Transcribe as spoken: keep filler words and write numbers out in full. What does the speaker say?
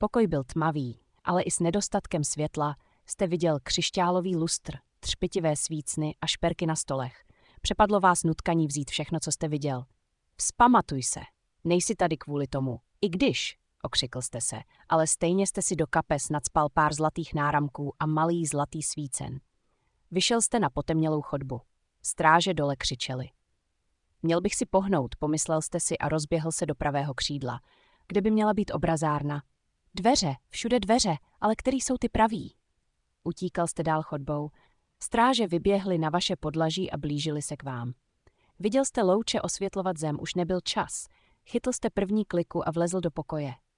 Pokoj byl tmavý, ale i s nedostatkem světla jste viděl křišťálový lustr, třpitivé svícny a šperky na stolech. Přepadlo vás nutkaní vzít všechno, co jste viděl. Vzpamatuj se, nejsi tady kvůli tomu. I když, okřikl jste se, ale stejně jste si do kapes nacpal pár zlatých náramků a malý zlatý svícen. Vyšel jste na potemnělou chodbu. Stráže dole křičeli. Měl bych si pohnout, pomyslel jste si a rozběhl se do pravého křídla, kde by měla být obrazárna. Dveře, všude dveře, ale který jsou ty praví? Utíkal jste dál chodbou. Stráže vyběhly na vaše podlaží a blížili se k vám. Viděl jste louče osvětlovat zem, už nebyl čas. Chytl jste první kliku a vlezl do pokoje.